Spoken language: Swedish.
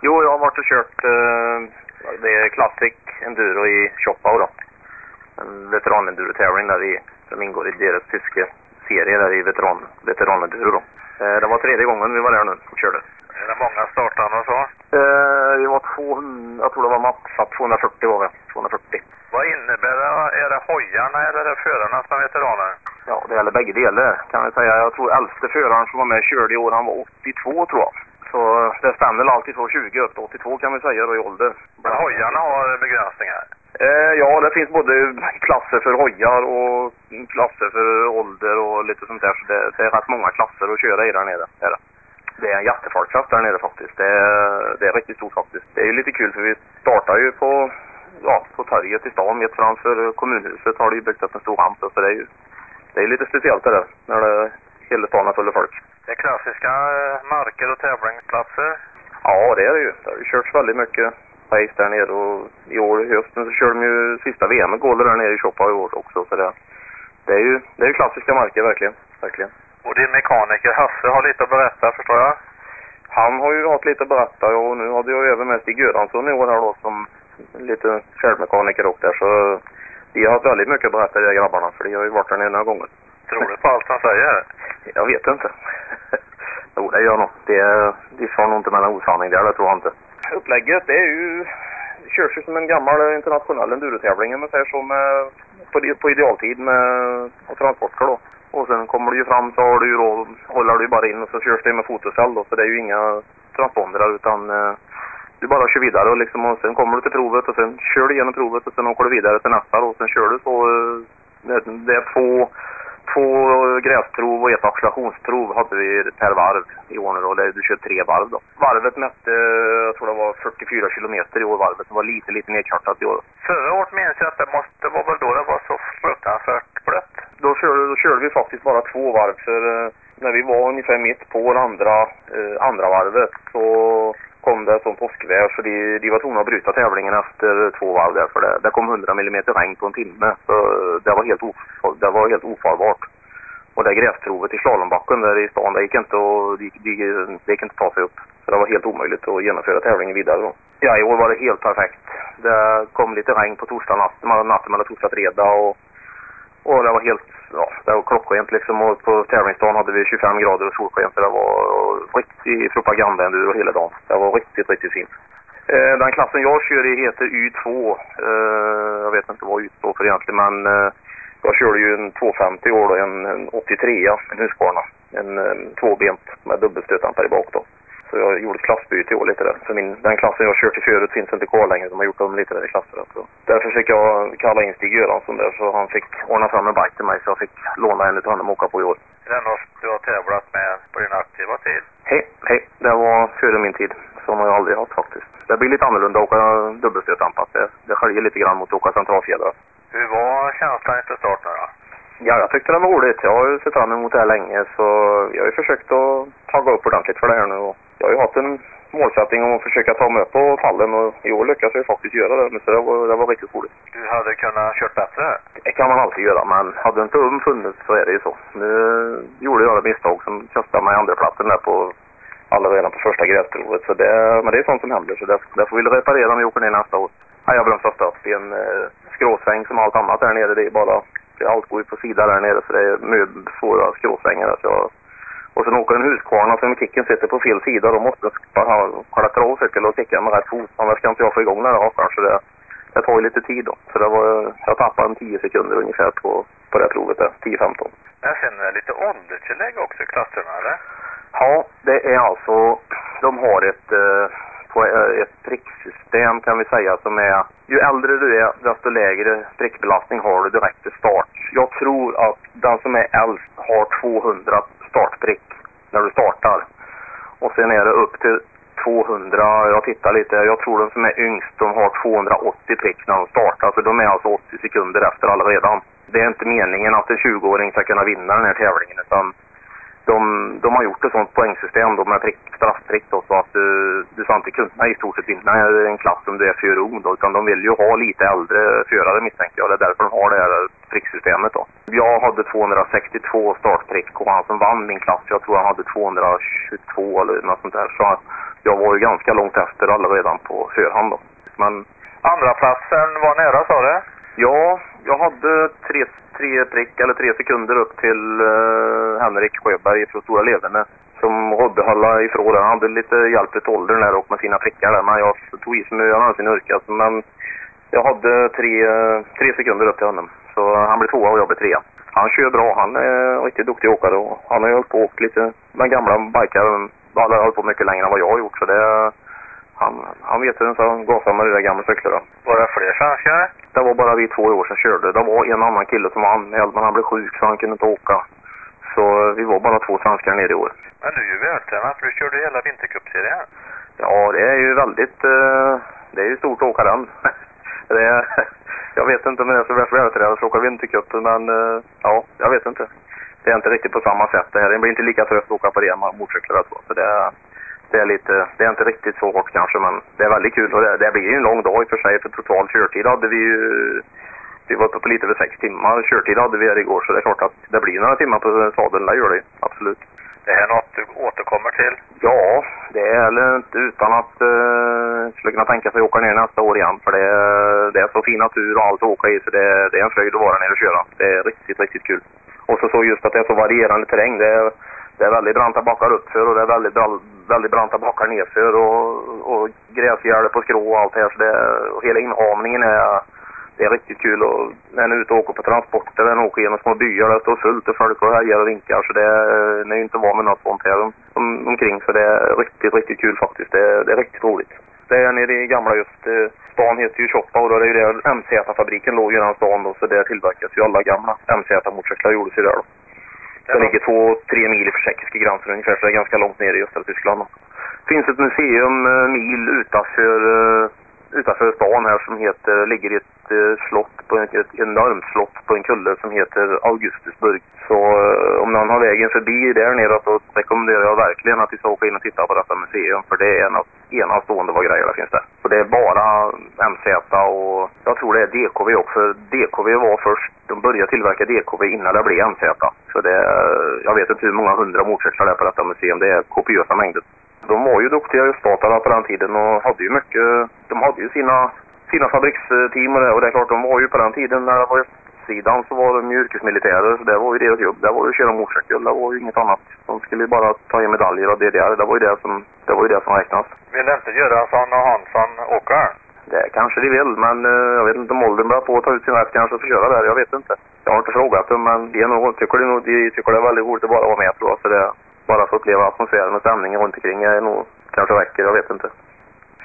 Jo, jag har varit och kört det är Classic Enduro i Choppau då. En veteranenduro-tävling där som ingår i deras tyska serie där i veteranenduro då. Det var 3:e gången vi var där nu och körde. Är det många startande och så? Vi var 200, jag tror det var maxat 240 var vi. 240. Vad innebär det? Är det hojarna eller är det förarna som är veteraner? Ja, det gäller bägge delar kan jag säga. Jag tror äldste föraren som var med körde i år, han var 82 tror jag. Så det stämmer alltid från 20 upp till 82 kan vi säga då i ålder. Men hojarna har begränsningar? Ja, det finns både klasser för hojar och klasser för ålder och lite sånt där. Så det är rätt många klasser att köra i där nere. Det är en jättefolkkraft där nere faktiskt. Det är riktigt stort faktiskt. Det är ju lite kul för vi startar ju på torget i stan mitt framför kommunhuset har det ju byggt upp en stor ramp. Så det är lite speciellt det där när hela stan är full av folk. Det är klassiska marker och tävlingsplatser? Ja, det är det ju. Det har ju körts väldigt mycket race där nere och i år i hösten så kör de ju sista VM-gålet där nere i Choppau i år också. Så det är ju klassiska marker verkligen. Och din mekaniker Hasse har lite att berätta förstår jag? Han har ju haft lite att berätta och nu hade jag ju även med Stig Göransson i år här då som lite färdmekaniker och där så de har haft väldigt mycket att berätta de grabbarna för de har ju varit där nere några gånger. Tror du på allt han säger? Jag vet inte. Jo, det gör nog. De sa nog inte med en osanning där, det tror jag inte. Upplägget det är ju körs ju som en gammal internationell endurotävling man säger som på idealtid med transporter då. Och sen kommer du ju fram så har du ju då, håller du bara in och så körs det med fotocell då så det är ju inga transpondrar utan du bara kör vidare och liksom och sen kommer du till provet och sen kör du igenom provet och sen åker du vidare till nästa och sen kör du så det är två gräsprov och ett accelerationsprov hade vi per varv i år nu då. Du kör 3 varv då. Varvet mätte, jag tror det var 44 kilometer i år varvet. Det var lite nedkartat i år. Förra året minns jag att det måste vara väl då det var så fruktansvärt blött. Då körde vi faktiskt bara 2 varv för när vi var ungefär mitt på det andra varvet så kom det som påskväder så de var tvungna att bryta tävlingen efter 2 varv där för det kom 100 mm regn på en timme så det var helt ofarbart. Och det gräsprovet i slalombacken där i stan det gick inte att ta sig upp. Så det var helt omöjligt att genomföra tävlingen vidare då. Ja, i år var det helt perfekt. Det kom lite regn på torsdag natten mellan torsdag och fredag och det var helt det var klockrent liksom och på tävlingsdagen hade vi 25 grader och solsken så det var riktig propaganda ändå hela dagen. Det var riktigt fint. Den klassen jag kör i heter Y2. Jag vet inte vad Y2 för egentligen men jag körde ju en 250 år då, en 83, en Husqvarna. En 2-bent med dubbelstötampare bak då. Så jag gjorde ett klassbyte i år lite där. Så den klassen jag kört i förut finns inte kvar längre. De har gjort om lite där i klasser. Så. Därför fick jag kalla in Stig Göransson där så han fick ordna fram en bike till mig så jag fick låna en utav honom och åka på i år. Är det något du har tävlat med på din aktiva tid? Hej. Det var före min tid. Som har jag aldrig haft faktiskt. Det blir lite annorlunda att åka dubbelstötampat. Det skiljer lite grann mot att åka centralfjädrar. Hur var känslan efter starten då? Ja, jag tyckte det var roligt. Jag har ju sett fram emot det här länge så jag har ju försökt att tagga upp ordentligt för det här nu. Och jag har ju haft en målsättning om att försöka ta mig upp på fallen och i år lyckas jag faktiskt göra det. Men så det var riktigt roligt. Du hade kunnat kört bättre? Det kan man alltid göra, men hade inte funnits så är det ju så. Nu gjorde jag ett misstag som kostade mig andra platsen där på redan på första gräsprovet. Så men det är sånt som händer så det får vi reparera när vi åker ner nästa år. Jag bromsat upp i en skråsväng som allt annat där nere. Det är bara allt går ju på sidan där nere så det är med svåra skråsvängar. Och sen åker en Husqvarna som kicken sitter på fel sida. Då måste jag kolla tråd cykel och kicka med rätt fot. Annars kan inte jag få igång den här hakan så det tar ju lite tid då. Så jag tappade 10 sekunder ungefär på det provet där, 10-15. Men sen är det lite ålderstillägg också i klasserna eller? Ja, det är alltså, de har ett pricksystem kan vi säga som är, ju äldre du är desto lägre prickbelastning har du direkt till start. Jag tror att den som är äldst har 200 startprick när du startar. Och sen är det upp till 200, jag tittar lite, jag tror de som är yngst de har 280 prick när de startar. Så de är alltså 80 sekunder efter alla redan. Det är inte meningen att en 20-åring ska kunna vinna den här tävlingen utan de har gjort ett sånt poängsystem då med straffprick då, så att du ska inte kunna i stort sett vinna en klass om du är för ung då, utan de vill ju ha lite äldre förare misstänker jag. Det är därför de har det här pricksystemet då. Jag hade 262 startprick och han som vann min klass, jag tror han hade 222 eller något sånt där. Så jag var ju ganska långt efter alla redan på förhand då. Men Andra platsen var nära, sa du? ja, jag hade 3 sekunder upp till Henrik Sjöberg från Stora Levene som rådde hålla ifrån. Han hade lite hjälp till åldern där och med sina prickar där, men jag tog i som jag hade sin yrkas. Men jag hade 3 sekunder upp till honom, så han blev 2 och jag blev 3. Han kör bra, han är riktigt duktig åkare och han har ju hållit på och åkt lite med gamla bikar. Han har hållit på mycket längre än vad jag har gjort, så det han vet hur han gasar med det där gamla cyklar då. Var det fler svenskar? Det var bara vi 2 år sedan körde. Det var en annan kille som var anmäld, men han blev sjuk så han kunde inte åka. Så vi var bara 2 svenskar nere i år. Men du är ju vältränad för du körde hela vintercupserien. Ja, det är ju väldigt... det är ju stort att åka den. Jag vet inte om det är så vältränad att åka vintercupen, men ja, jag vet inte. Det är inte riktigt på samma sätt. Det blir inte lika trött att åka på det med motorcyklar och så. Det är inte riktigt så hårt kanske, men det är väldigt kul. Och det blir ju en lång dag i och för sig, för total körtid hade vi ju... Vi var uppe på lite över 6 timmar körtid hade vi här igår, så det är klart att det blir några timmar på sadeln, det gör det absolut. Det är något du återkommer till? Ja, det är inte utan att skulle kunna tänka sig att åka ner nästa år igen, för det är så fin natur och allt att åka i, så det är en fröjd att vara ner och köra. Det är riktigt, riktigt kul. Och så just att det är så varierande terräng, det är väldigt branta backar uppför och det är väldigt branta backar nerför och gräsgärde på skrå och allt här, så och hela inramningen det är riktigt kul. Och när den är ute och åker på transporter, den åker genom små byar, det står fullt och folk och härjar och vinkar, så det är ju inte van med något sånt här omkring, så det är riktigt, riktigt kul faktiskt. Det är riktigt roligt. Det är nere i gamla just stan heter ju Choppa, och då är det ju där MZ-fabriken låg i den stan då, så där tillverkas ju alla gamla MZ-motorcyklar gjordes ju där då. Det ligger 2-3 mil för tjeckiska gränsen ungefär, så det är ganska långt ner i östra Tyskland. Det finns ett museum mil utanför stan här som ligger i ett slott, på ett enormt slott på en kulle som heter Augustusburg. Så om någon har vägen förbi där nere så rekommenderar jag verkligen att vi ska åka in och titta på detta museum, för det är något enastående vad grejer det finns där. Och det är bara MZ och jag tror det är DKV också. DKV var först, de började tillverka DKV innan det blev MZ. Så jag vet inte hur många 100 motorcyklar det är på detta museum, det är kopiösa mängder. De var ju duktiga öststaterna på den tiden och hade ju de hade ju sina fabriksteam och det är klart, de var ju på den tiden när det var östsidan så var de ju yrkesmilitärer, så det var ju deras jobb. Det var ju att köra motorcykel, det var ju inget annat. De skulle ju bara ta in medaljer och det var ju det som räknas. Vill inte göra som Hansson åker? Det kanske de vill, men jag vet inte om åldern börjar på att ta ut sin rätt kanske för att köra där, jag vet inte. Jag har inte frågat dem, men de tycker det är väldigt roligt att bara vara med, tror jag, så det bara få uppleva atmosfären och stämningen runt omkring är nog kanske räcker, jag vet inte.